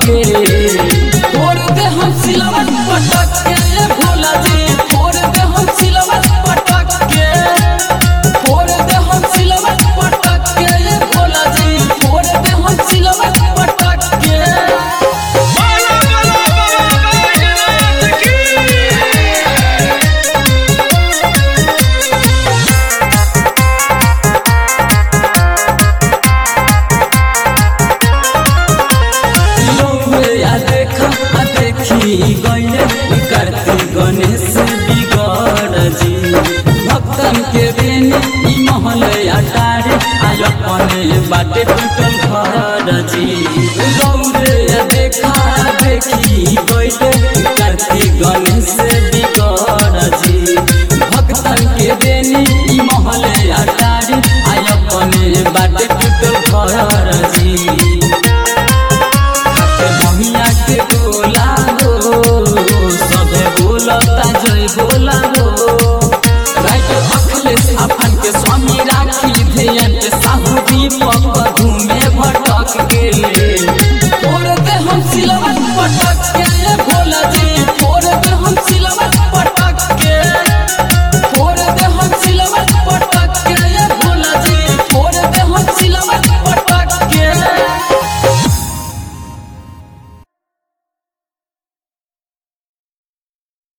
के तोड़ दे हम सिलवट पटक के भोला जी तोड़ दे हम सिलवट पटक के तोड़ दे हम सिलवट पटक के भोला जी तोड़ दे हम सिलवट पटक के कार्तिक गणेश बिगड़ जी भक्तन के बेनी महल अटारे आज अपने बाटे टूटल घर जी गौरे देखा देखी गईले कार्तिक गणेश बिगड़ जी भक्तन के बेनी महल अटारे आज अपने बाटे टूटल घर जी महिया के बोला जय बोला हो राइट अखिलेश अपन के स्वामी राखी ध्यान के साहू दीपक घूमे भटक के तोड़ दे हम सिलवट पटक के भोला जी